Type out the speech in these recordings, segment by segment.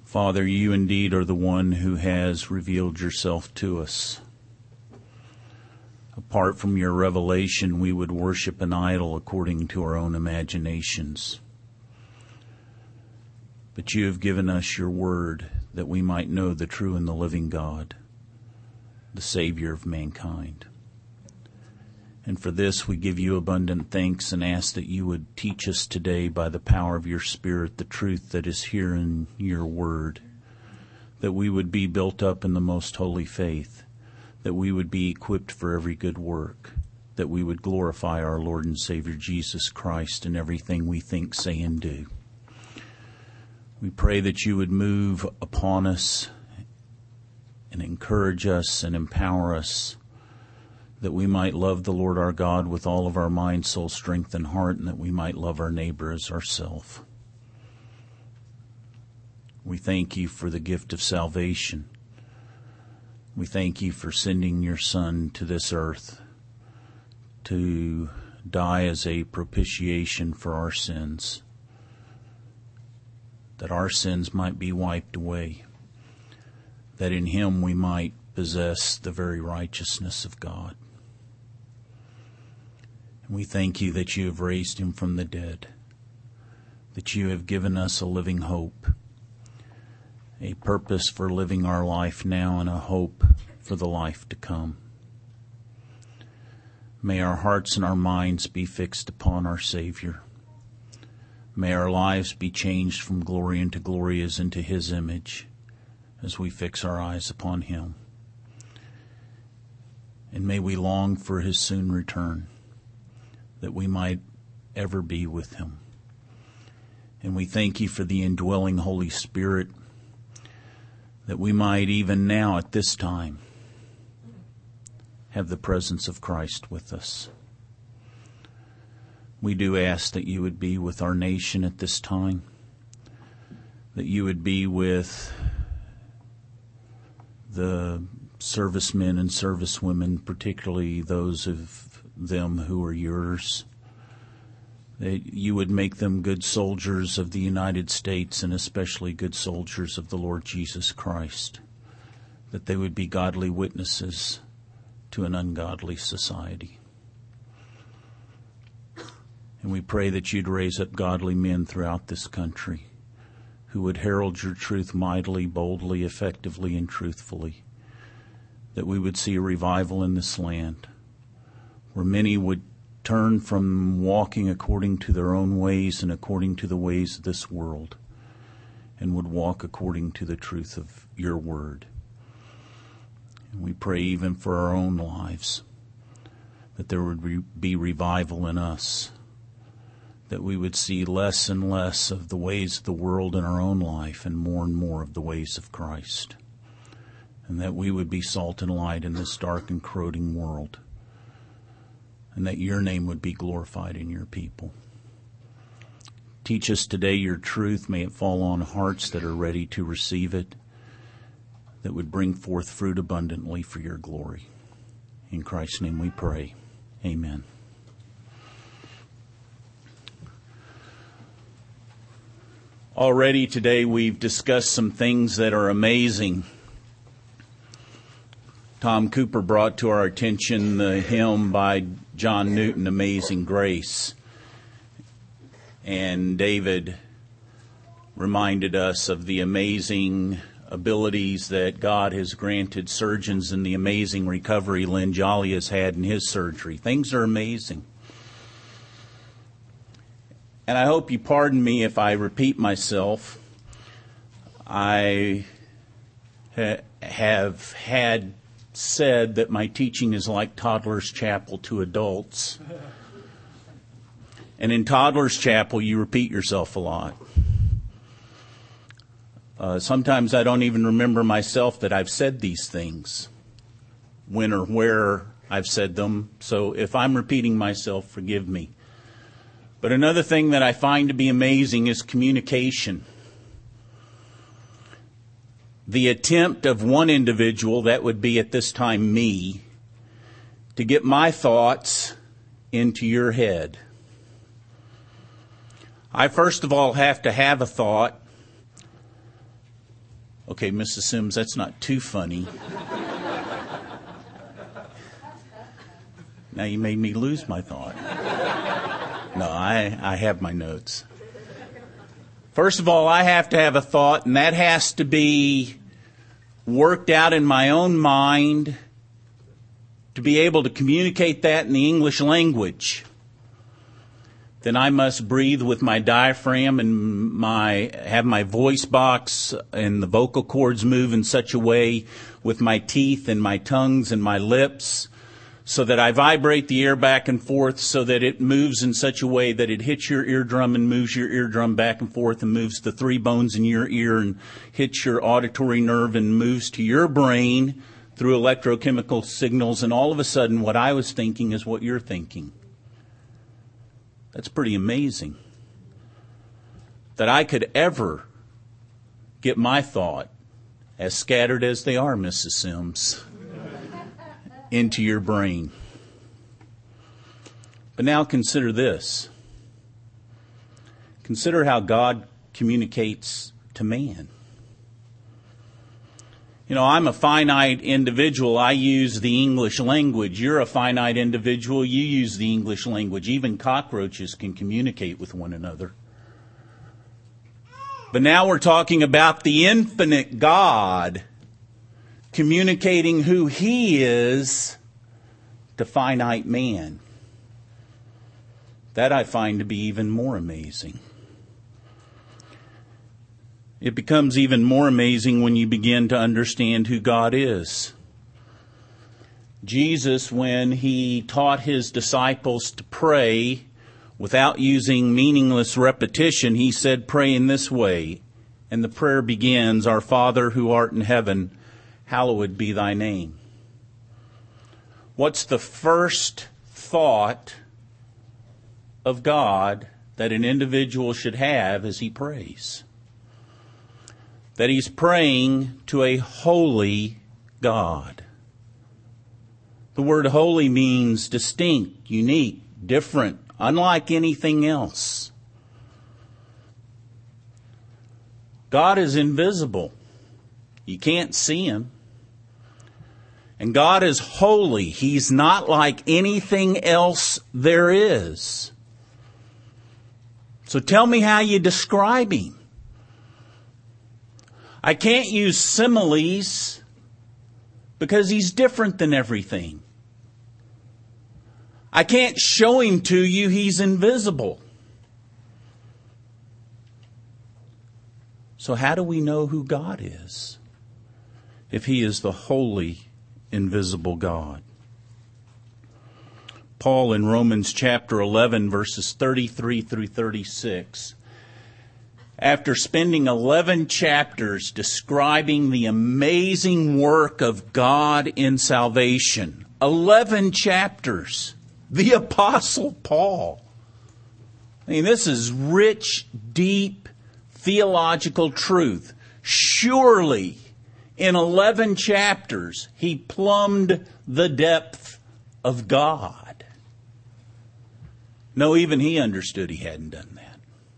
Father, you indeed are the one who has revealed yourself to us. Apart from your revelation, we would worship an idol according to our own imaginations. But you have given us your word that we might know the true and the living God, the Savior of mankind. And for this we give you abundant thanks and ask that you would teach us today by the power of your Spirit the truth that is here in your word, that we would be built up in the most holy faith, that we would be equipped for every good work, that we would glorify our Lord and Savior Jesus Christ in everything we think, say, and do. We pray that you would move upon us and encourage us and empower us, that we might love the Lord our God with all of our mind, soul, strength, and heart, and that we might love our neighbor as ourselves. We thank you for the gift of salvation. We thank you for sending your Son to this earth to die as a propitiation for our sins, that our sins might be wiped away, that in him we might possess the very righteousness of God. And we thank you that you have raised him from the dead, that you have given us a living hope, a purpose for living our life now and a hope for the life to come. May our hearts and our minds be fixed upon our Savior. May our lives be changed from glory into glory as into his image as we fix our eyes upon him. And may we long for his soon return, that we might ever be with him. And we thank you for the indwelling Holy Spirit, that we might even now at this time have the presence of Christ with us. We do ask that you would be with our nation at this time, that you would be with the servicemen and servicewomen, particularly those of them who are yours, that you would make them good soldiers of the United States and especially good soldiers of the Lord Jesus Christ, that they would be godly witnesses to an ungodly society. And we pray that you'd raise up godly men throughout this country who would herald your truth mightily, boldly, effectively, and truthfully, that we would see a revival in this land, where many would turn from walking according to their own ways and according to the ways of this world, and would walk according to the truth of your word. And we pray even for our own lives, that there would be revival in us, that we would see less and less of the ways of the world in our own life and more of the ways of Christ, and that we would be salt and light in this dark and corroding world, and that your name would be glorified in your people. Teach us today your truth. May it fall on hearts that are ready to receive it, that would bring forth fruit abundantly for your glory. In Christ's name we pray. Amen. Already today we've discussed some things that are amazing. Tom Cooper brought to our attention the hymn by John Newton, Amazing Grace. And David reminded us of the amazing abilities that God has granted surgeons and the amazing recovery Lynn Jolly has had in his surgery. Things are amazing. And I hope you pardon me if I repeat myself. I have had said that my teaching is like Toddler's Chapel to adults. And in Toddler's Chapel, you repeat yourself a lot. Sometimes I don't even remember myself that I've said these things, when or where I've said them. So if I'm repeating myself, forgive me. But another thing that I find to be amazing is communication. The attempt of one individual, that would be at this time me, to get my thoughts into your head. I first of all have to have a thought. Okay, Mrs. Sims, that's not too funny. Now you made me lose my thought. No, I have my notes. First of all, I have to have a thought, and that has to be worked out in my own mind to be able to communicate that in the English language. Then I must breathe with my diaphragm and have my voice box and the vocal cords move in such a way with my teeth and my tongues and my lips so that I vibrate the air back and forth so that it moves in such a way that it hits your eardrum and moves your eardrum back and forth and moves the three bones in your ear and hits your auditory nerve and moves to your brain through electrochemical signals. And all of a sudden, what I was thinking is what you're thinking. That's pretty amazing. That I could ever get my thought, as scattered as they are, Mrs. Sims, into your brain. But now consider this. Consider how God communicates to man. You know, I'm a finite individual. I use the English language. You're a finite individual. You use the English language. Even cockroaches can communicate with one another. But now we're talking about the infinite God communicating who He is to finite man. That I find to be even more amazing. It becomes even more amazing when you begin to understand who God is. Jesus, when He taught His disciples to pray without using meaningless repetition, He said, "Pray in this way." And the prayer begins, "Our Father who art in heaven, hallowed be thy name." What's the first thought of God that an individual should have as he prays? That he's praying to a holy God. The word holy means distinct, unique, different, unlike anything else. God is invisible. You can't see Him. And God is holy. He's not like anything else there is. So tell me how you describe Him. I can't use similes because He's different than everything. I can't show Him to you. He's invisible. So how do we know who God is if He is the holy, invisible God? Paul in Romans chapter 11, verses 33 through 36, after spending 11 chapters describing the amazing work of God in salvation, 11 chapters, the Apostle Paul. I mean, this is rich, deep, theological truth. Surely, in 11 chapters, he plumbed the depth of God. No, even he understood he hadn't done that.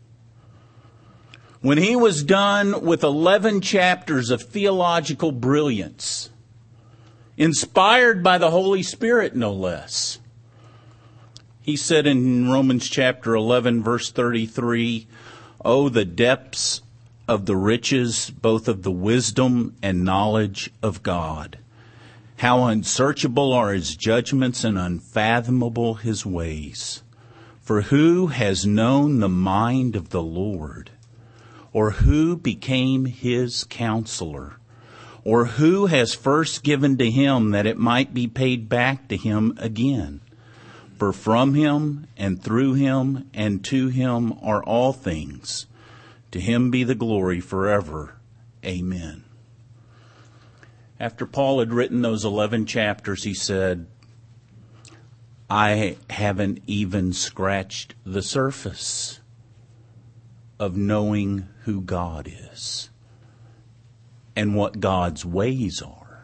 When he was done with 11 chapters of theological brilliance, inspired by the Holy Spirit, no less, he said in Romans chapter 11, verse 33, "Oh, the depths of the riches, both of the wisdom and knowledge of God. How unsearchable are His judgments and unfathomable His ways. For who has known the mind of the Lord? Or who became His counselor? Or who has first given to Him that it might be paid back to Him again? For from Him and through Him and to Him are all things. To Him be the glory forever. Amen." After Paul had written those 11 chapters, he said, I haven't even scratched the surface of knowing who God is and what God's ways are.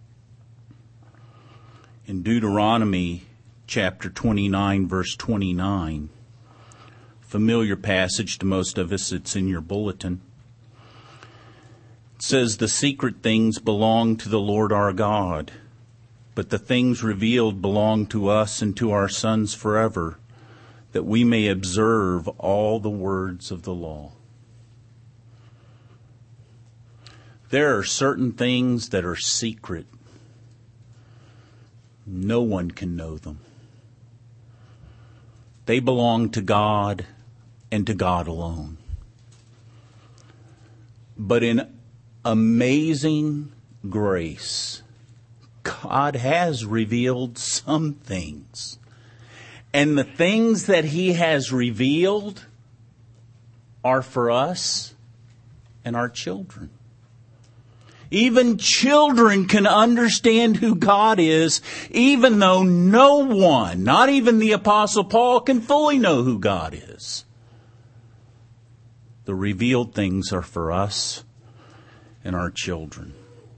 In Deuteronomy chapter 29, verse 29, familiar passage to most of us, it's in your bulletin. It says the secret things belong to the Lord our God, but the things revealed belong to us and to our sons forever, that we may observe all the words of the law. There are certain things that are secret. No one can know them. They belong to God and to God alone. But in amazing grace, God has revealed some things. And the things that He has revealed are for us and our children. Even children can understand who God is, even though no one, not even the Apostle Paul, can fully know who God is. The revealed things are for us and our children.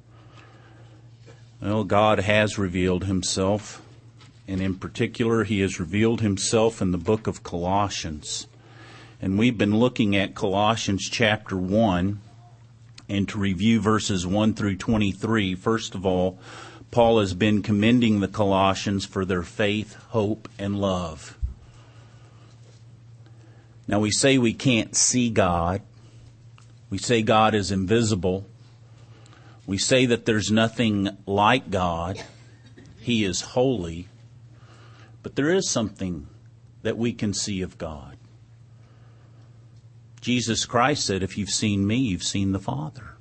Well, God has revealed Himself, and in particular, He has revealed Himself in the book of Colossians. And we've been looking at Colossians chapter 1, and to review verses 1 through 23, first of all, Paul has been commending the Colossians for their faith, hope, and love. Now we say we can't see God. We say God is invisible. We say that there's nothing like God. He is holy. But there is something that we can see of God. Jesus Christ said, if you've seen me, you've seen the Father.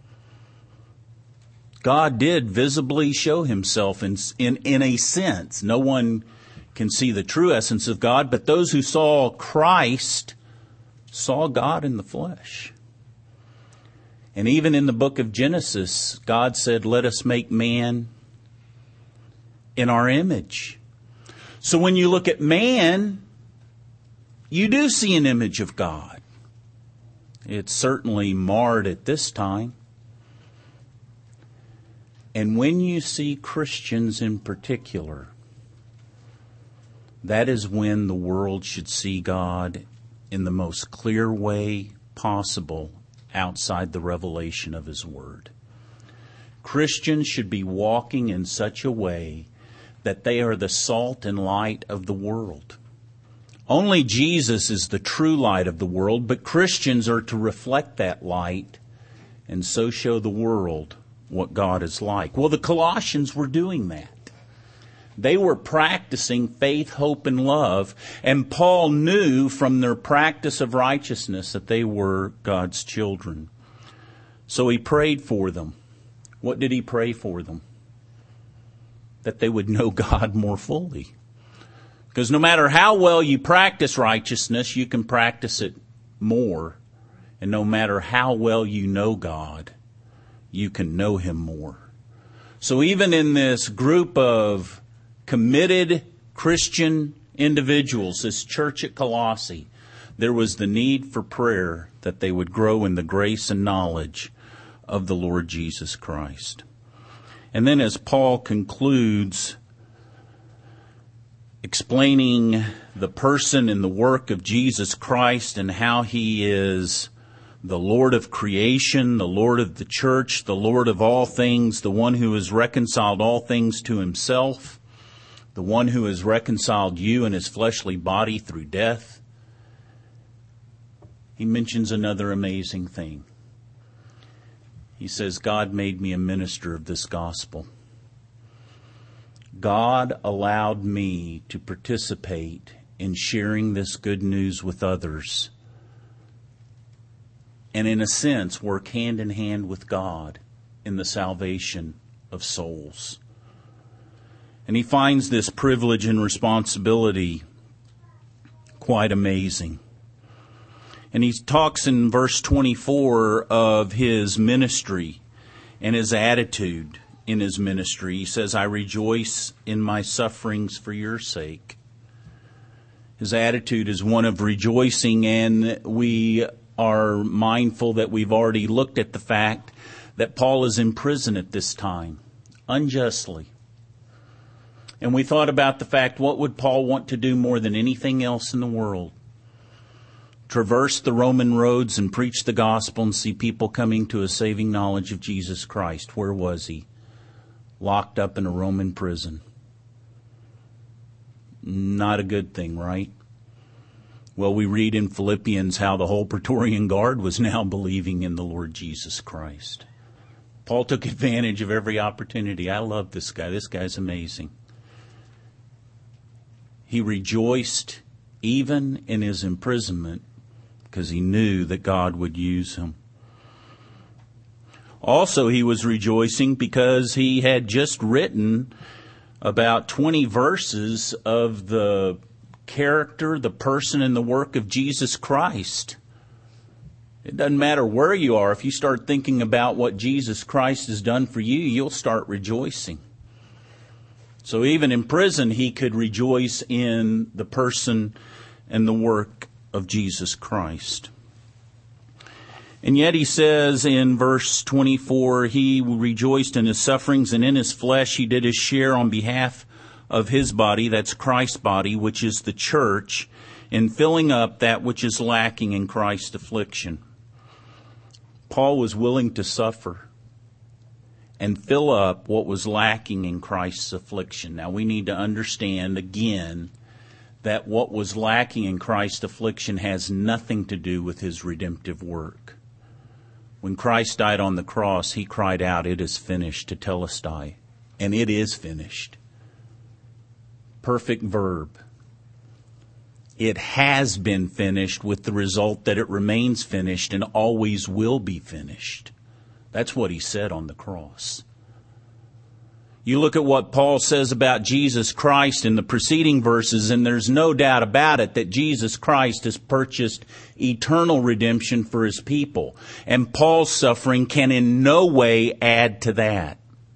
God did visibly show Himself in a sense. No one can see the true essence of God, but those who saw Christ saw God in the flesh. And even in the book of Genesis, God said, let us make man in our image. So when you look at man, you do see an image of God. It's certainly marred at this time. And when you see Christians in particular, that is when the world should see God in the most clear way possible outside the revelation of His Word. Christians should be walking in such a way that they are the salt and light of the world. Only Jesus is the true light of the world, but Christians are to reflect that light and so show the world what God is like. Well, the Colossians were doing that. They were practicing faith, hope, and love, and Paul knew from their practice of righteousness that they were God's children. So he prayed for them. What did he pray for them? That they would know God more fully. Because no matter how well you practice righteousness, you can practice it more. And no matter how well you know God, you can know Him more. So even in this group of committed Christian individuals, this church at Colossae, there was the need for prayer that they would grow in the grace and knowledge of the Lord Jesus Christ. And then as Paul concludes explaining the person and the work of Jesus Christ and how He is the Lord of creation, the Lord of the church, the Lord of all things, the one who has reconciled all things to Himself, the one who has reconciled you in His fleshly body through death, he mentions another amazing thing. He says, God made me a minister of this gospel. God allowed me to participate in sharing this good news with others and in a sense work hand in hand with God in the salvation of souls. And he finds this privilege and responsibility quite amazing. And he talks in verse 24 of his ministry and his attitude in his ministry. He says, I rejoice in my sufferings for your sake. His attitude is one of rejoicing, and we are mindful that we've already looked at the fact that Paul is in prison at this time, unjustly. And we thought about the fact, what would Paul want to do more than anything else in the world? traverse the Roman roads and preach the gospel and see people coming to a saving knowledge of Jesus Christ. Where was he? Locked up in a Roman prison. Not a good thing, right? Well, we read in Philippians how the whole Praetorian Guard was now believing in the Lord Jesus Christ. Paul took advantage of every opportunity. I love this guy. This guy's amazing. He rejoiced even in his imprisonment because he knew that God would use him. Also, he was rejoicing because he had just written about 20 verses of the character, the person, and the work of Jesus Christ. It doesn't matter where you are. If you start thinking about what Jesus Christ has done for you, you'll start rejoicing. So even in prison, he could rejoice in the person and the work of Jesus Christ. And yet he says in verse 24, he rejoiced in his sufferings, and in his flesh he did his share on behalf of his body, that's Christ's body, which is the church, in filling up that which is lacking in Christ's affliction. Paul was willing to suffer and fill up what was lacking in Christ's affliction. Now we need to understand again that what was lacking in Christ's affliction has nothing to do with his redemptive work. When Christ died on the cross, he cried out, "It is finished," to telestai. And it is finished. Perfect verb. It has been finished, with the result that it remains finished and always will be finished. That's what he said on the cross. You look at what Paul says about Jesus Christ in the preceding verses, and there's no doubt about it that Jesus Christ has purchased eternal redemption for his people. And Paul's suffering can in no way add to that.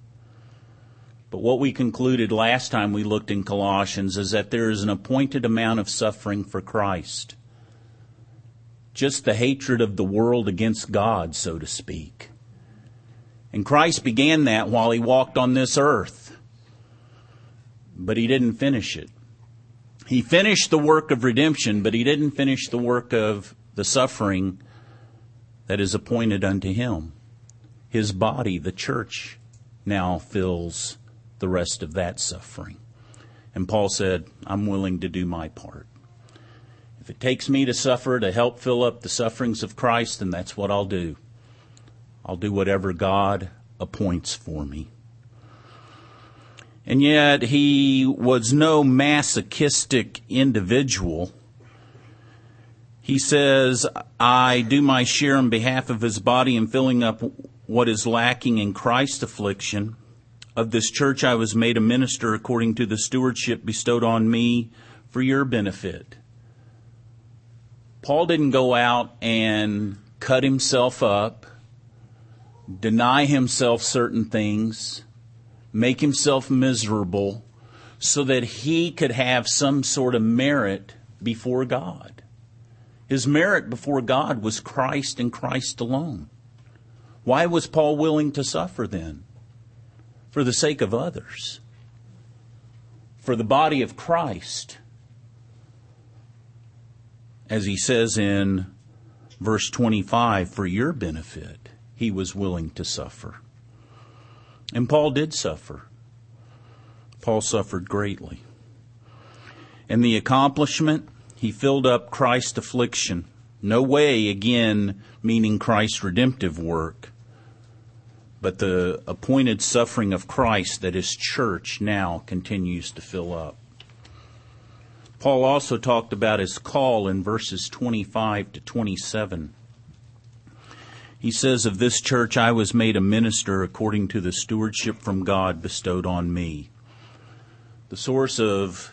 But what we concluded last time we looked in Colossians is that there is an appointed amount of suffering for Christ. Just the hatred of the world against God, so to speak. And Christ began that while he walked on this earth. But he didn't finish it. He finished the work of redemption, but he didn't finish the work of the suffering that is appointed unto him. His body, the church, now fills the rest of that suffering. And Paul said, I'm willing to do my part. If it takes me to suffer to help fill up the sufferings of Christ, then that's what I'll do. I'll do whatever God appoints for me. And yet he was no masochistic individual. He says, I do my share on behalf of his body in filling up what is lacking in Christ's affliction. Of this church I was made a minister according to the stewardship bestowed on me for your benefit. Paul didn't go out and cut himself up, deny himself certain things, make himself miserable so that he could have some sort of merit before God. His merit before God was Christ and Christ alone. Why was Paul willing to suffer then? For the sake of others. For the body of Christ. As he says in verse 25, for your benefit, he was willing to suffer. And Paul did suffer. Paul suffered greatly. And the accomplishment, he filled up Christ's affliction. No way, again, meaning Christ's redemptive work, but the appointed suffering of Christ that his church now continues to fill up. Paul also talked about his call in verses 25 to 27. He says, of this church I was made a minister according to the stewardship from God bestowed on me. The source of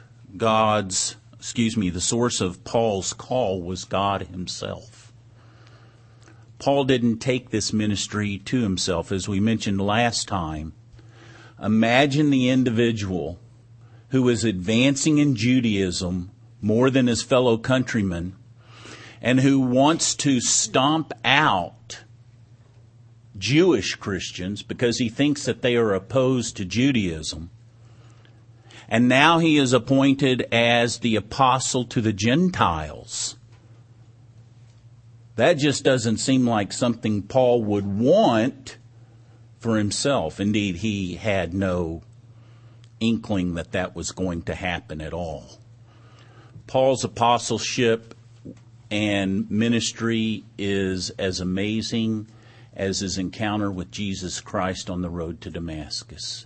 Paul's call was God himself. Paul didn't take this ministry to himself, as we mentioned last time. Imagine the individual who is advancing in Judaism more than his fellow countrymen and who wants to stomp out Jewish Christians because he thinks that they are opposed to Judaism. And now he is appointed as the apostle to the Gentiles. That just doesn't seem like something Paul would want for himself. Indeed, he had no inkling that that was going to happen at all. Paul's apostleship and ministry is as amazing as his encounter with Jesus Christ on the road to Damascus.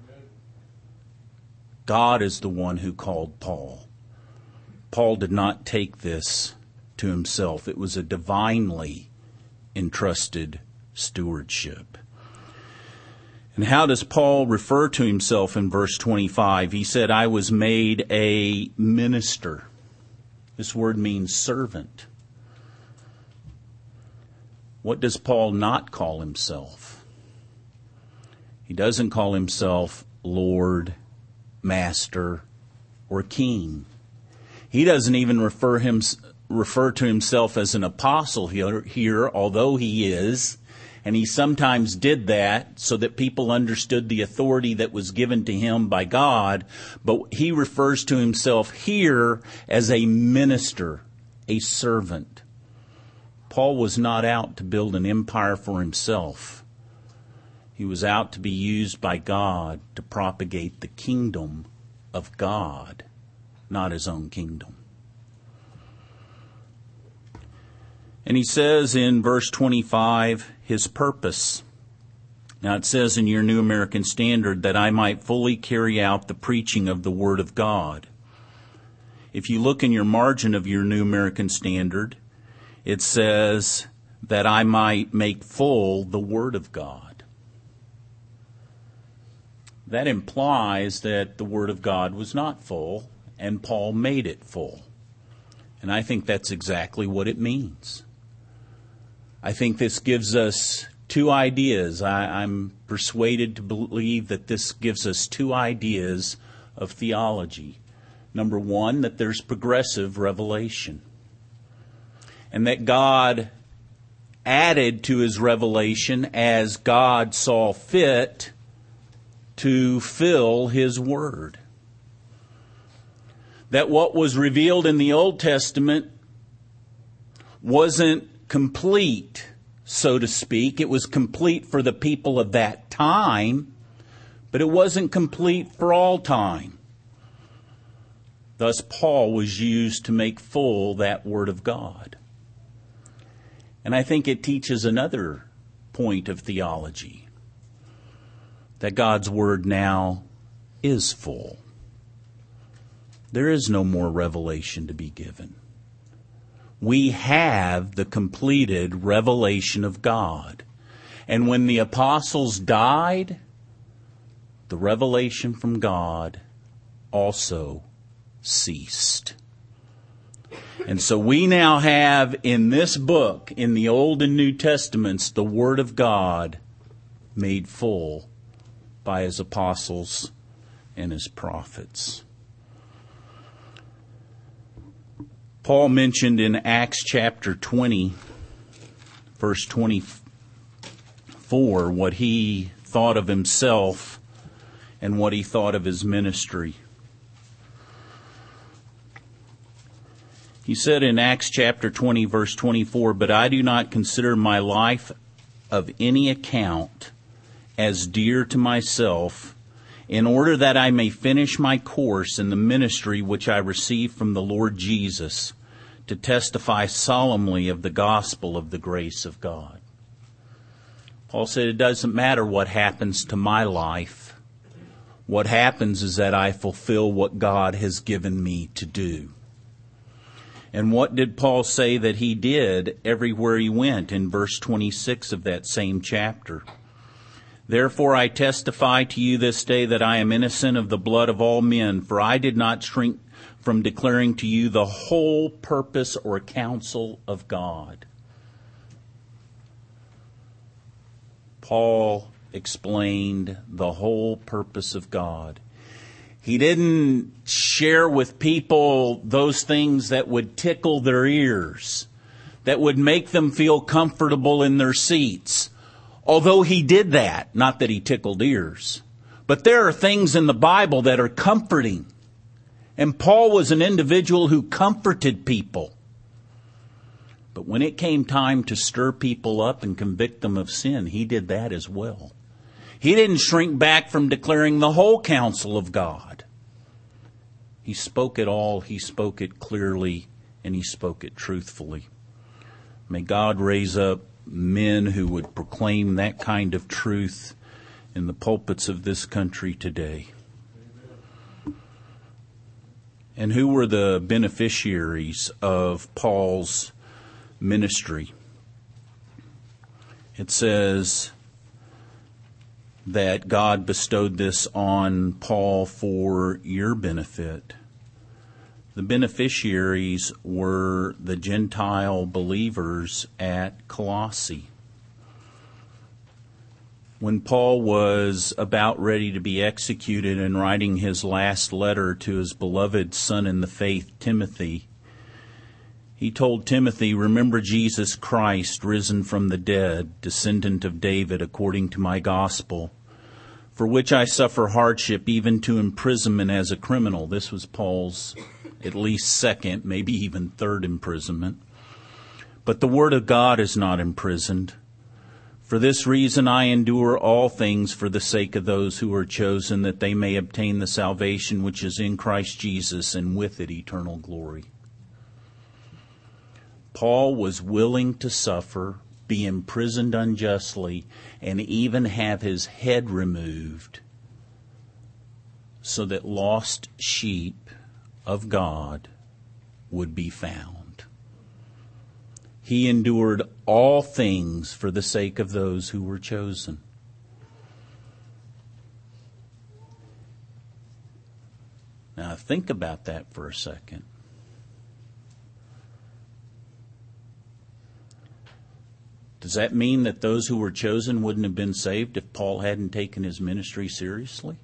God is the one who called Paul. Paul did not take this to himself. It was a divinely entrusted stewardship. And how does Paul refer to himself in verse 25? He said, I was made a minister. This word means servant. What does Paul not call himself? He doesn't call himself Lord, Master, or King. He doesn't even refer to himself as an apostle here, although he is. And he sometimes did that so that people understood the authority that was given to him by God. But he refers to himself here as a minister, a servant. Paul was not out to build an empire for himself. He was out to be used by God to propagate the kingdom of God, not his own kingdom. And he says in verse 25, his purpose. Now it says in your New American Standard that I might fully carry out the preaching of the Word of God. If you look in your margin of your New American Standard, it says that I might make full the Word of God. That implies that the Word of God was not full, and Paul made it full. And I think that's exactly what it means. I think this gives us two ideas. I'm persuaded to believe that this gives us two ideas of theology. Number one, that there's progressive revelation. And that God added to his revelation as God saw fit to fill his word. That what was revealed in the Old Testament wasn't complete, so to speak. It was complete for the people of that time, but it wasn't complete for all time. Thus, Paul was used to make full that Word of God. And I think it teaches another point of theology, that God's Word now is full. There is no more revelation to be given. We have the completed revelation of God. And when the apostles died, the revelation from God also ceased. And so we now have in this book, in the Old and New Testaments, the Word of God made full by his apostles and his prophets. Paul mentioned in Acts chapter 20, verse 24, what he thought of himself and what he thought of his ministry. He said in Acts chapter 20, verse 24, but I do not consider my life of any account as dear to myself, in order that I may finish my course in the ministry which I received from the Lord Jesus, to testify solemnly of the gospel of the grace of God. Paul said it doesn't matter what happens to my life. What happens is that I fulfill what God has given me to do. And what did Paul say that he did everywhere he went in verse 26 of that same chapter? Therefore I testify to you this day that I am innocent of the blood of all men, for I did not shrink from declaring to you the whole purpose or counsel of God. Paul explained the whole purpose of God. He didn't share with people those things that would tickle their ears, that would make them feel comfortable in their seats. Although he did that, not that he tickled ears. But there are things in the Bible that are comforting. And Paul was an individual who comforted people. But when it came time to stir people up and convict them of sin, he did that as well. He didn't shrink back from declaring the whole counsel of God. He spoke it all, he spoke it clearly, and he spoke it truthfully. May God raise up men who would proclaim that kind of truth in the pulpits of this country today. And who were the beneficiaries of Paul's ministry? It says that God bestowed this on Paul for your benefit. The beneficiaries were the Gentile believers at Colossae. When Paul was about ready to be executed and writing his last letter to his beloved son in the faith, Timothy, he told Timothy, "Remember Jesus Christ, risen from the dead, descendant of David, according to my gospel, for which I suffer hardship, even to imprisonment as a criminal." This was Paul's at least second, maybe even third imprisonment. "But the word of God is not imprisoned. For this reason I endure all things for the sake of those who are chosen, that they may obtain the salvation which is in Christ Jesus, and with it eternal glory." Paul was willing to suffer, be imprisoned unjustly, and even have his head removed so that lost sheep of God would be found. He endured all things for the sake of those who were chosen. Now think about that for a second. Does that mean that those who were chosen wouldn't have been saved if Paul hadn't taken his ministry seriously?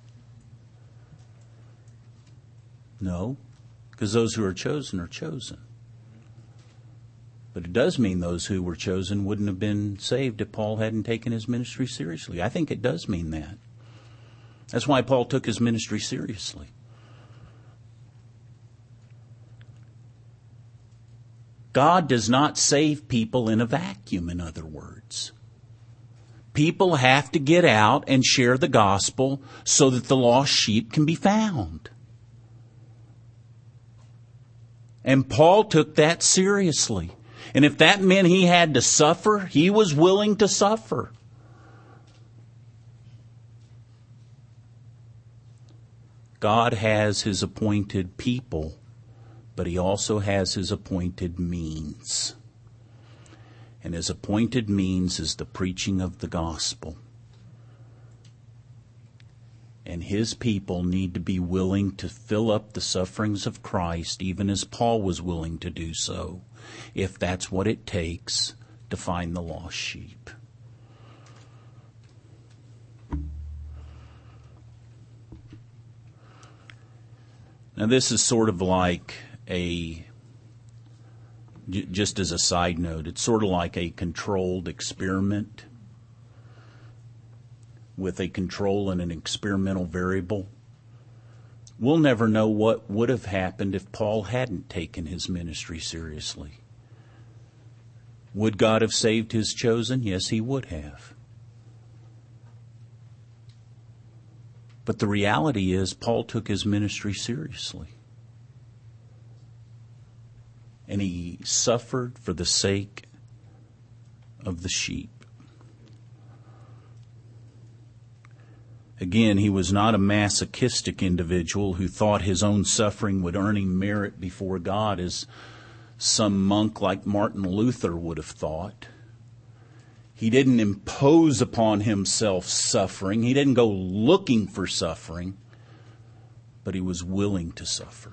No, because those who are chosen are chosen. But it does mean those who were chosen wouldn't have been saved if Paul hadn't taken his ministry seriously. I think it does mean that. That's why Paul took his ministry seriously. God does not save people in a vacuum, in other words. People have to get out and share the gospel so that the lost sheep can be found. And Paul took that seriously. And if that meant he had to suffer, he was willing to suffer. God has his appointed people, but he also has his appointed means. And his appointed means is the preaching of the gospel. And his people need to be willing to fill up the sufferings of Christ, even as Paul was willing to do so, if that's what it takes to find the lost sheep. Now this is sort of like just as a side note, it's sort of like a controlled experiment with a control and an experimental variable. We'll never know what would have happened if Paul hadn't taken his ministry seriously. Would God have saved his chosen? Yes, he would have. But the reality is, Paul took his ministry seriously. And he suffered for the sake of the sheep. Again, he was not a masochistic individual who thought his own suffering would earn him merit before God, as some monk like Martin Luther would have thought. He didn't impose upon himself suffering. He didn't go looking for suffering, but he was willing to suffer.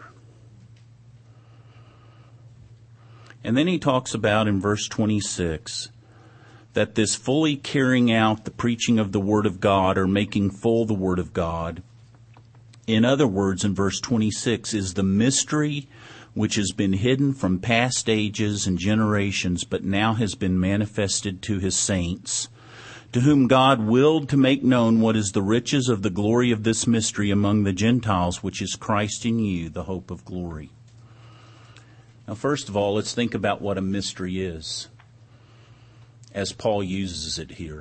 And then he talks about in verse 26 that this fully carrying out the preaching of the Word of God, or making full the Word of God, in other words, in verse 26, is the mystery which has been hidden from past ages and generations, but now has been manifested to his saints, to whom God willed to make known what is the riches of the glory of this mystery among the Gentiles, which is Christ in you, the hope of glory. Now, first of all, let's think about what a mystery is, as Paul uses it here.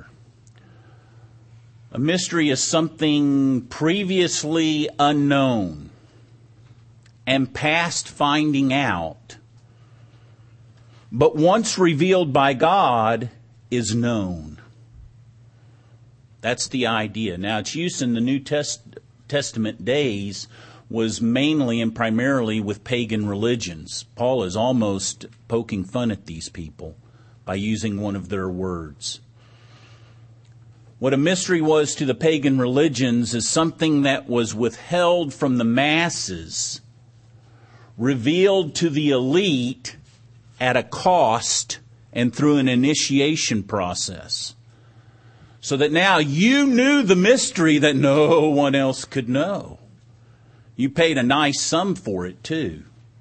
A mystery is something previously unknown and past finding out, but once revealed by God, is known. That's the idea. Now, its use in the New Testament days was mainly and primarily with pagan religions. Paul is almost poking fun at these people by using one of their words. What a mystery was to the pagan religions is something that was withheld from the masses, revealed to the elite at a cost and through an initiation process. So that now you knew the mystery that no one else could know. You paid a nice sum for it too.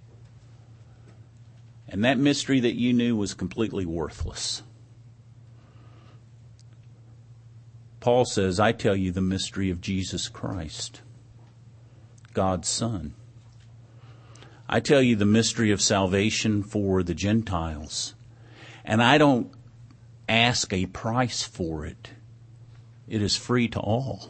And that mystery that you knew was completely worthless. Paul says, I tell you the mystery of Jesus Christ, God's Son. I tell you the mystery of salvation for the Gentiles. And I don't ask a price for it. It is free to all.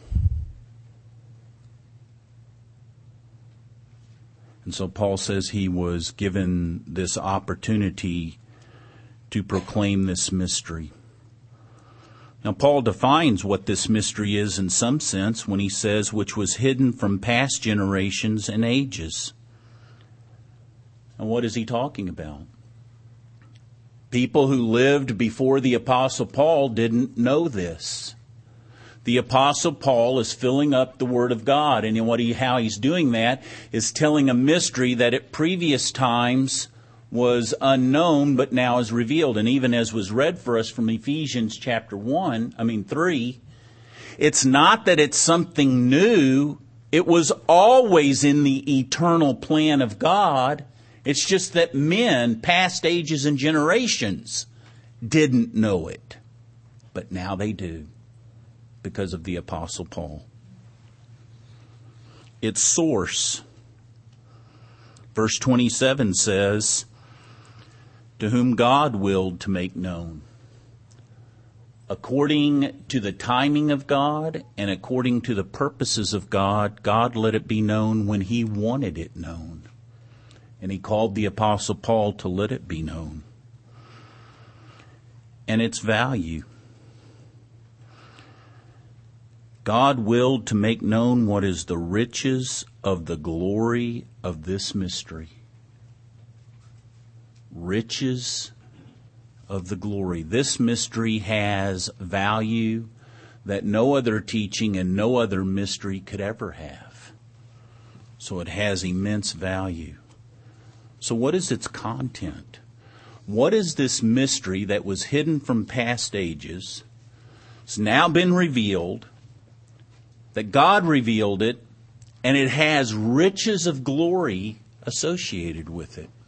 And so Paul says he was given this opportunity to proclaim this mystery. Now, Paul defines what this mystery is in some sense when he says, which was hidden from past generations and ages. And what is he talking about? People who lived before the Apostle Paul didn't know this. The Apostle Paul is filling up the Word of God, and how he's doing that is telling a mystery that at previous times was unknown, but now is revealed. And even as was read for us from Ephesians chapter 3, it's not that it's something new. It was always in the eternal plan of God. It's just that men, past ages and generations, didn't know it. But now they do, because of the Apostle Paul. Its source. Verse 27 says, to whom God willed to make known. According to the timing of God and according to the purposes of God, God let it be known when He wanted it known. And He called the Apostle Paul to let it be known. And its value. God willed to make known what is the riches of the glory of this mystery. Riches of the glory. This mystery has value that no other teaching and no other mystery could ever have. So it has immense value. So what is its content? What is this mystery that was hidden from past ages? It's now been revealed, that God revealed it, and it has riches of glory associated with it.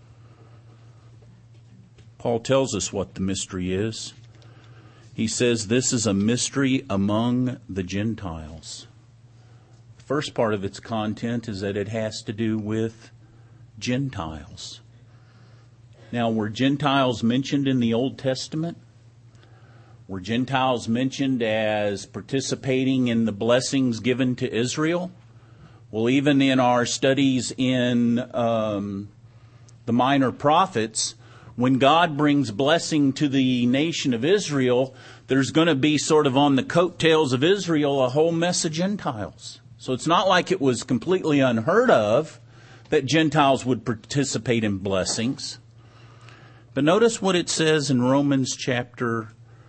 Paul tells us what the mystery is. He says this is a mystery among the Gentiles. The first part of its content is that it has to do with Gentiles. Now, were Gentiles mentioned in the Old Testament? Were Gentiles mentioned as participating in the blessings given to Israel? Well, even in our studies in the Minor Prophets, when God brings blessing to the nation of Israel, there's going to be sort of on the coattails of Israel a whole mess of Gentiles. So it's not like it was completely unheard of that Gentiles would participate in blessings. But notice what it says in Romans chapter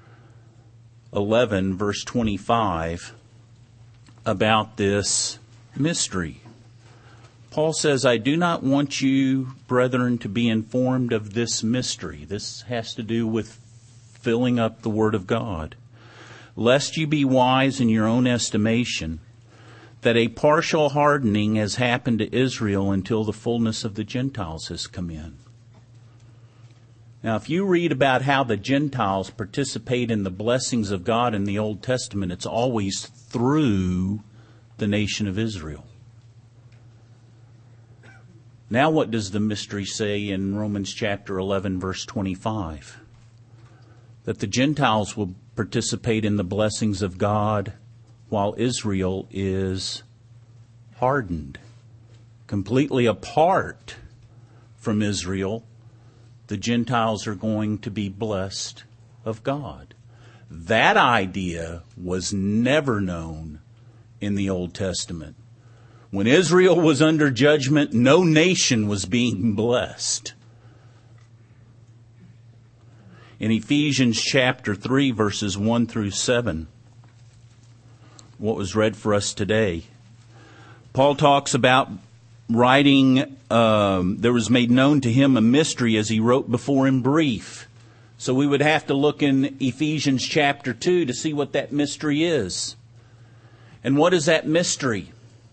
11, verse 25, about this mystery. Paul says, I do not want you, brethren, to be informed of this mystery. This has to do with filling up the Word of God. Lest you be wise in your own estimation, that a partial hardening has happened to Israel until the fullness of the Gentiles has come in. Now, if you read about how the Gentiles participate in the blessings of God in the Old Testament, it's always through the nation of Israel. Now what does the mystery say in Romans chapter 11, verse 25? That the Gentiles will participate in the blessings of God while Israel is hardened. Completely apart from Israel, the Gentiles are going to be blessed of God. That idea was never known in the Old Testament. When Israel was under judgment, no nation was being blessed. In Ephesians chapter 3, verses 1 through 7, what was read for us today, Paul talks about writing, there was made known to him a mystery as he wrote before in brief. So we would have to look in Ephesians chapter 2 to see what that mystery is. And what is that mystery?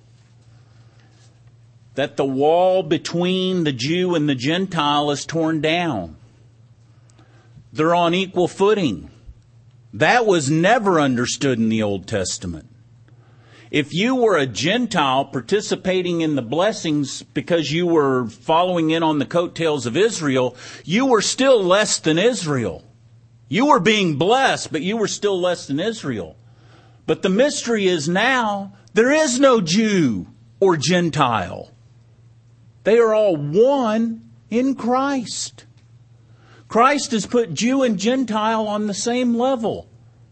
That the wall between the Jew and the Gentile is torn down. They're on equal footing. That was never understood in the Old Testament. If you were a Gentile participating in the blessings because you were following in on the coattails of Israel, you were still less than Israel. You were being blessed, but you were still less than Israel. But the mystery is now, there is no Jew or Gentile. They are all one in Christ. Christ has put Jew and Gentile on the same level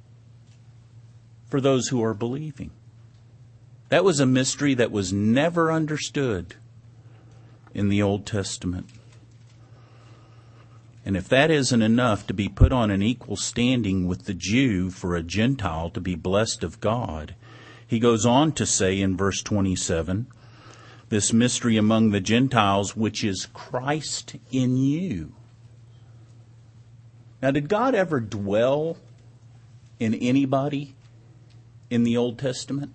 for those who are believing. That was a mystery that was never understood in the Old Testament. And if that isn't enough to be put on an equal standing with the Jew for a Gentile to be blessed of God, he goes on to say in verse 27, this mystery among the Gentiles, which is Christ in you. Now, did God ever dwell in anybody in the Old Testament?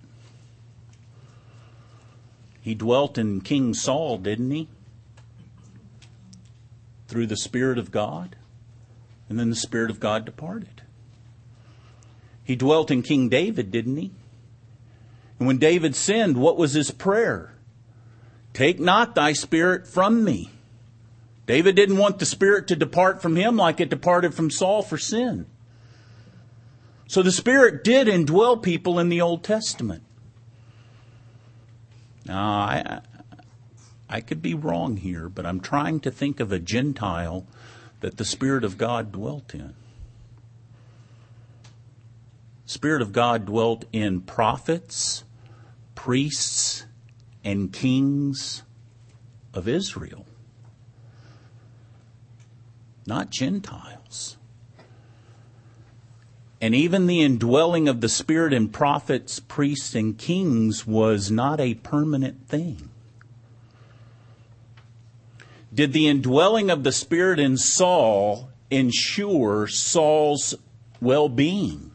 He dwelt in King Saul, didn't he? Through the Spirit of God. And then the Spirit of God departed. He dwelt in King David, didn't he? And when David sinned, what was his prayer? Take not thy Spirit from me. David didn't want the Spirit to depart from him like it departed from Saul for sin. So the Spirit did indwell people in the Old Testament. Now, I could be wrong here, but I'm trying to think of a Gentile that the Spirit of God dwelt in. The Spirit of God dwelt in prophets, priests, and kings of Israel. Not Gentiles. And even the indwelling of the Spirit in prophets, priests, and kings was not a permanent thing. Did the indwelling of the Spirit in Saul ensure Saul's well-being?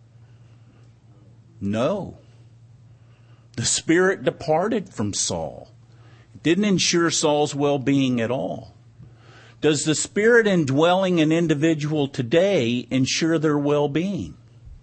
No. The Spirit departed from Saul. It didn't ensure Saul's well-being at all. Does the Spirit indwelling an individual today ensure their well-being?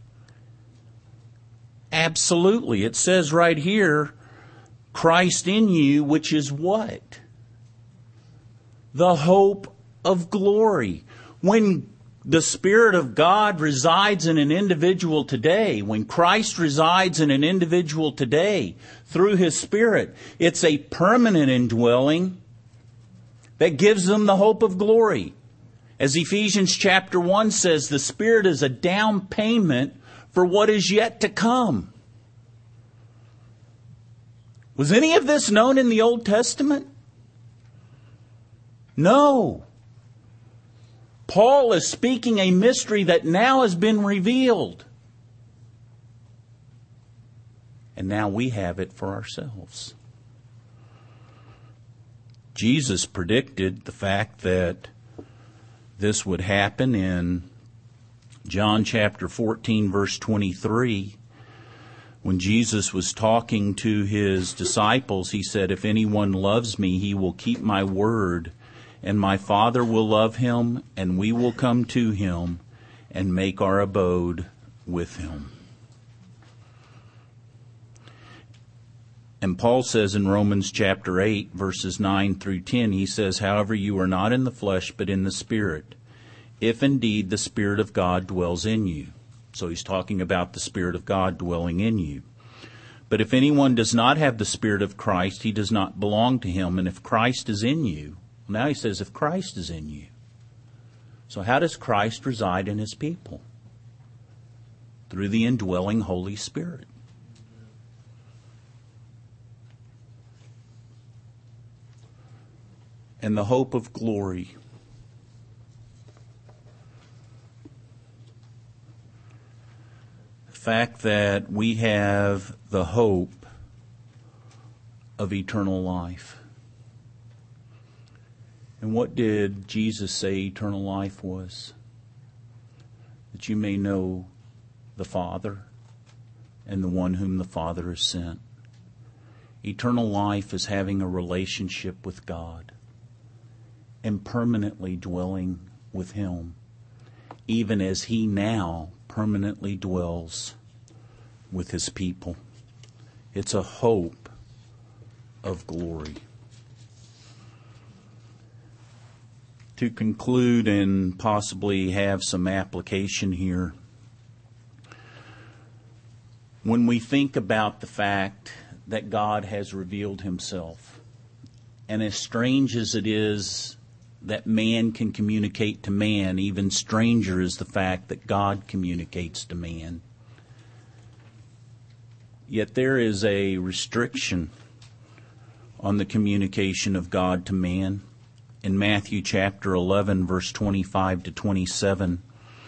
Absolutely. It says right here, Christ in you, which is what? The hope of glory. When the Spirit of God resides in an individual today, when Christ resides in an individual today through His Spirit, it's a permanent indwelling that gives them the hope of glory. As Ephesians chapter 1 says, the Spirit is a down payment for what is yet to come. Was any of this known in the Old Testament? No. Paul is speaking a mystery that now has been revealed. And now we have it for ourselves. Jesus predicted the fact that this would happen in John chapter 14, verse 23. When Jesus was talking to His disciples, He said, if anyone loves me, he will keep my word, and my Father will love him, and we will come to him and make our abode with him. And Paul says in Romans chapter 8, verses 9 through 10, he says, however, you are not in the flesh, but in the Spirit, if indeed the Spirit of God dwells in you. So he's talking about the Spirit of God dwelling in you. But if anyone does not have the Spirit of Christ, he does not belong to him. And if Christ is in you, now he says, if Christ is in you. So how does Christ reside in his people? Through the indwelling Holy Spirit. And the hope of glory. The fact that we have the hope of eternal life. And what did Jesus say eternal life was? That you may know the Father and the one whom the Father has sent. Eternal life is having a relationship with God and permanently dwelling with Him, even as He now permanently dwells with His people. It's a hope of glory. To conclude and possibly have some application here, when we think about the fact that God has revealed Himself, and as strange as it is that man can communicate to man, even stranger is the fact that God communicates to man. Yet there is a restriction on the communication of God to man. In Matthew chapter 11, verse 25 to 27,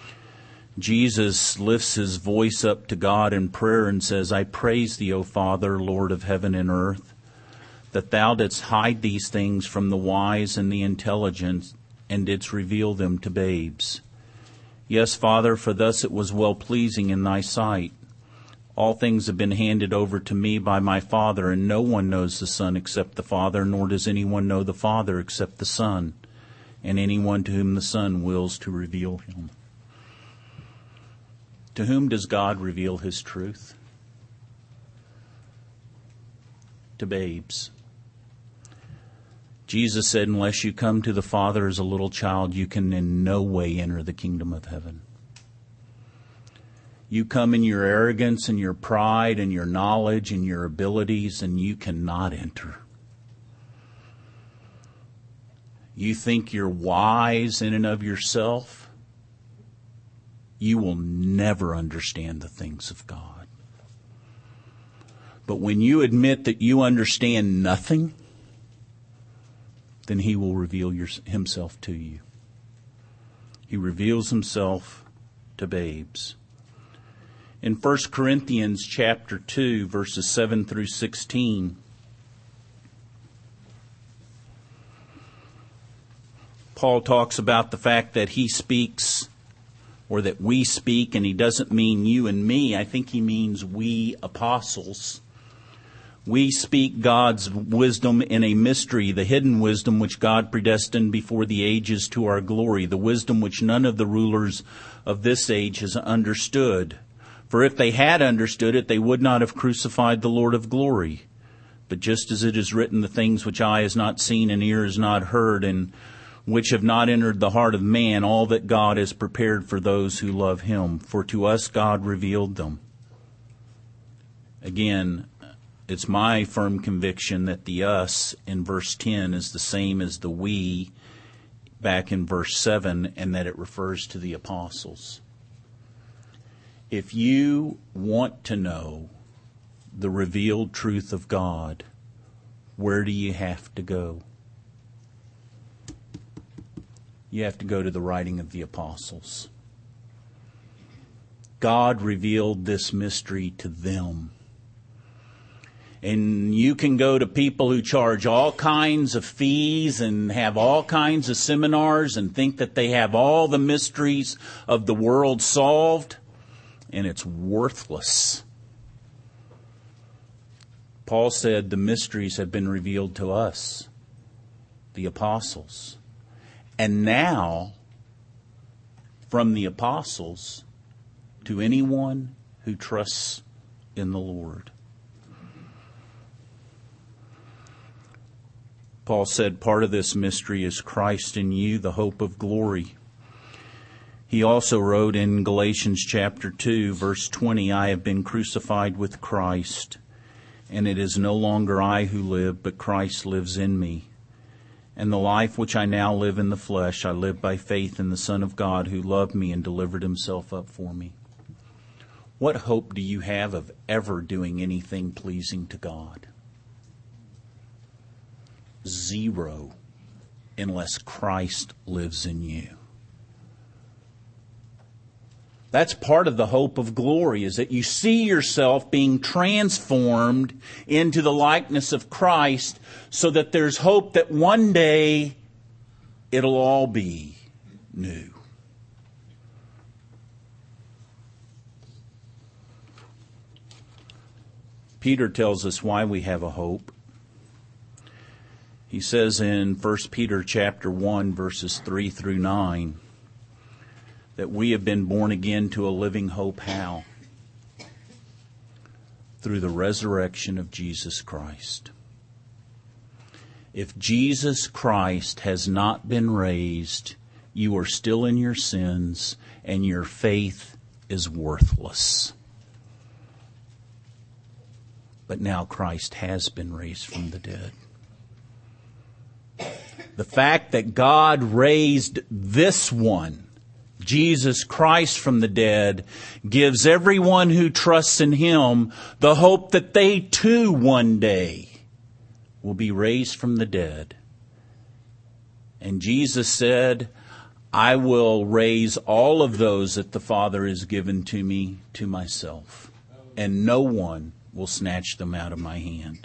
Jesus lifts His voice up to God in prayer and says, I praise Thee, O Father, Lord of heaven and earth, that Thou didst hide these things from the wise and the intelligent, and didst reveal them to babes. Yes, Father, for thus it was well-pleasing in Thy sight. All things have been handed over to me by my Father, and no one knows the Son except the Father, nor does anyone know the Father except the Son, and anyone to whom the Son wills to reveal Him. To whom does God reveal His truth? To babes. Jesus said, unless you come to the Father as a little child, you can in no way enter the kingdom of heaven. You come in your arrogance and your pride and your knowledge and your abilities, and you cannot enter. You think you're wise in and of yourself, you will never understand the things of God. But when you admit that you understand nothing, then He will reveal Himself to you. He reveals Himself to babes. In 1 Corinthians chapter 2, verses 7 through 16, Paul talks about the fact that he speaks, or that we speak, and he doesn't mean you and me. I think he means we apostles. We speak God's wisdom in a mystery, the hidden wisdom which God predestined before the ages to our glory, the wisdom which none of the rulers of this age has understood. For if they had understood it, they would not have crucified the Lord of glory. But just as it is written, the things which eye has not seen and ear has not heard, and which have not entered the heart of man, all that God has prepared for those who love Him. For to us God revealed them. Again, it's my firm conviction that the us in verse 10 is the same as the we back in verse 7, and that it refers to the apostles. If you want to know the revealed truth of God, where do you have to go? You have to go to the writing of the apostles. God revealed this mystery to them. And you can go to people who charge all kinds of fees and have all kinds of seminars and think that they have all the mysteries of the world solved, and it's worthless. Paul said the mysteries have been revealed to us, the apostles. And now, from the apostles to anyone who trusts in the Lord. Paul said part of this mystery is Christ in you, the hope of glory. He also wrote in Galatians chapter 2, verse 20, I have been crucified with Christ, and it is no longer I who live, but Christ lives in me. And the life which I now live in the flesh, I live by faith in the Son of God who loved me and delivered himself up for me. What hope do you have of ever doing anything pleasing to God? Zero, unless Christ lives in you. That's part of the hope of glory, is that you see yourself being transformed into the likeness of Christ, so that there's hope that one day it'll all be new. Peter tells us why we have a hope. He says in 1 Peter chapter 1, verses 3 through 9, that we have been born again to a living hope. How? Through the resurrection of Jesus Christ. If Jesus Christ has not been raised, you are still in your sins, and your faith is worthless. But now Christ has been raised from the dead. The fact that God raised this one, Jesus Christ, from the dead, gives everyone who trusts in him the hope that they too one day will be raised from the dead. And Jesus said, I will raise all of those that the Father has given to me to myself, and no one will snatch them out of my hand.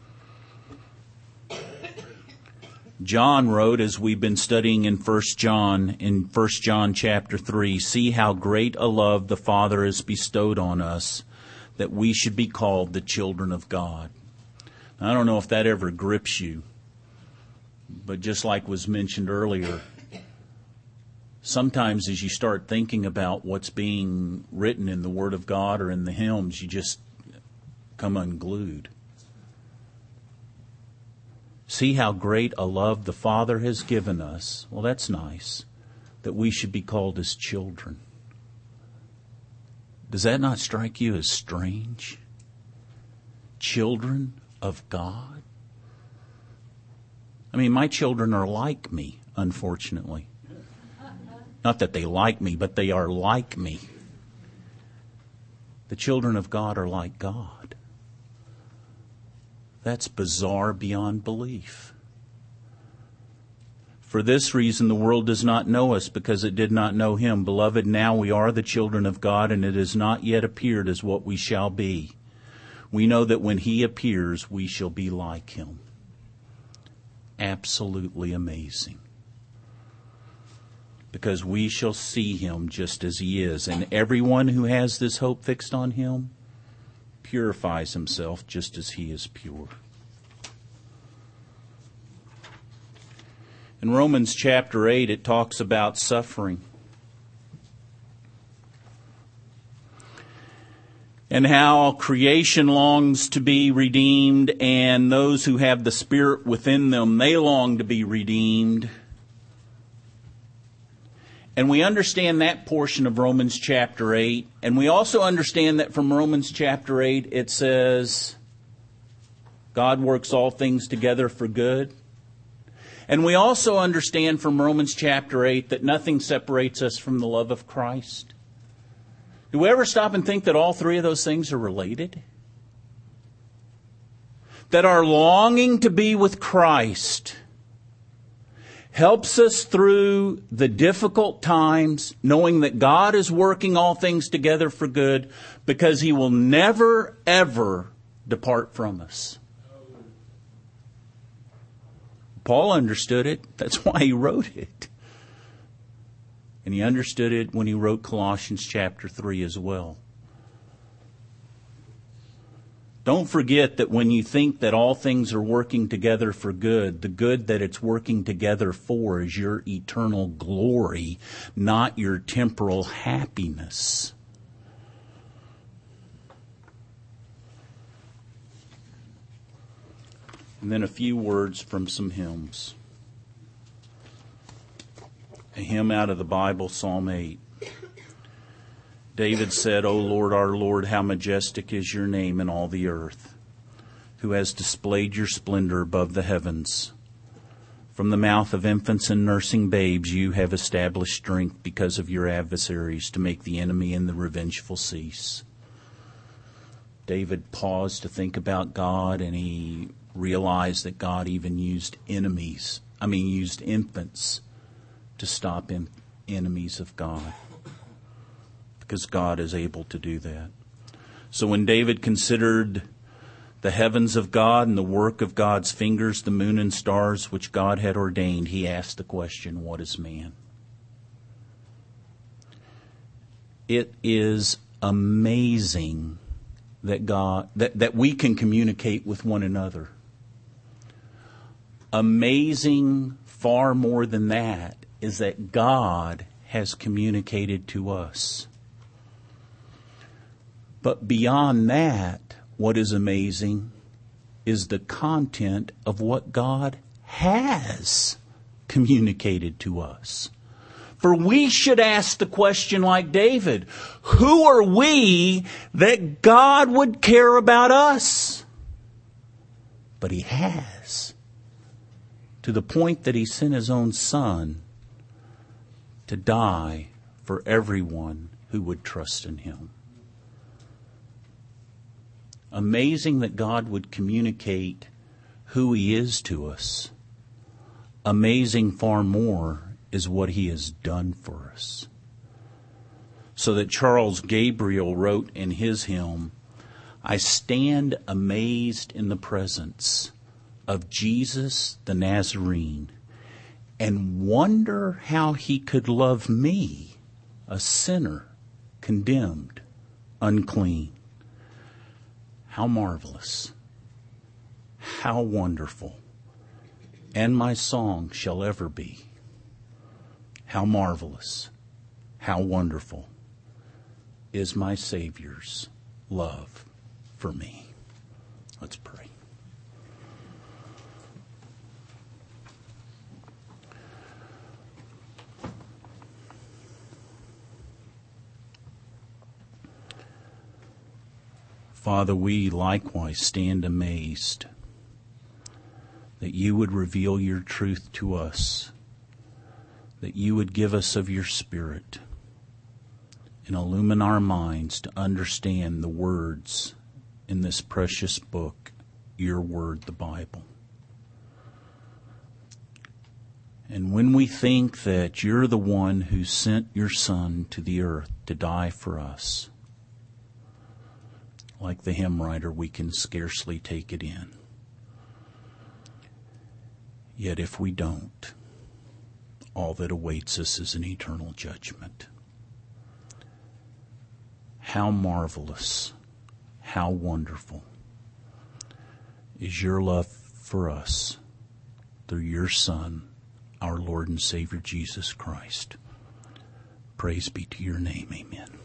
John wrote, as we've been studying in 1 John chapter 3, see how great a love the Father has bestowed on us, that we should be called the children of God. Now, I don't know if that ever grips you, but just like was mentioned earlier, sometimes as you start thinking about what's being written in the Word of God or in the hymns, you just come unglued. See how great a love the Father has given us. Well, that's nice, that we should be called as children. Does that not strike you as strange? Children of God? I mean, my children are like me, unfortunately. Not that they like me, but they are like me. The children of God are like God. That's bizarre beyond belief. For this reason, the world does not know us, because it did not know him. Beloved, now we are the children of God, and it has not yet appeared as what we shall be. We know that when he appears, we shall be like him. Absolutely amazing. Because we shall see him just as he is. And everyone who has this hope fixed on him purifies himself just as he is pure. In Romans chapter 8, it talks about suffering. And how creation longs to be redeemed, and those who have the Spirit within them, they long to be redeemed. And we understand that portion of Romans chapter 8. And we also understand that from Romans chapter 8 it says, God works all things together for good. And we also understand from Romans chapter 8 that nothing separates us from the love of Christ. Do we ever stop and think that all three of those things are related? That our longing to be with Christ helps us through the difficult times, knowing that God is working all things together for good, because he will never, ever depart from us. Paul understood it. That's why he wrote it. And he understood it when he wrote Colossians chapter 3 as well. Don't forget that when you think that all things are working together for good, the good that it's working together for is your eternal glory, not your temporal happiness. And then a few words from some hymns. A hymn out of the Bible, Psalm 8. David said, O Lord, our Lord, how majestic is your name in all the earth, who has displayed your splendor above the heavens. From the mouth of infants and nursing babes you have established strength because of your adversaries to make the enemy and the revengeful cease. David paused to think about God, and he realized that God even used infants to stop enemies of God, because God is able to do that. So when David considered the heavens of God and the work of God's fingers, the moon and stars which God had ordained, he asked the question, what is man? It is amazing that we can communicate with one another. Amazing far more than that is that God has communicated to us. But beyond that, what is amazing is the content of what God has communicated to us. For we should ask the question like David, who are we that God would care about us? But he has, to the point that he sent his own Son to die for everyone who would trust in him. Amazing that God would communicate who he is to us. Amazing far more is what he has done for us. So that Charles Gabriel wrote in his hymn, I stand amazed in the presence of Jesus the Nazarene and wonder how he could love me, a sinner, condemned, unclean. How marvelous, how wonderful, and my song shall ever be. How marvelous, how wonderful is my Savior's love for me. Let's pray. Father, we likewise stand amazed that you would reveal your truth to us, that you would give us of your Spirit and illumine our minds to understand the words in this precious book, your word, the Bible. And when we think that you're the one who sent your Son to the earth to die for us, like the hymn writer, we can scarcely take it in. Yet if we don't, all that awaits us is an eternal judgment. How marvelous, how wonderful is your love for us through your Son, our Lord and Savior Jesus Christ. Praise be to your name. Amen.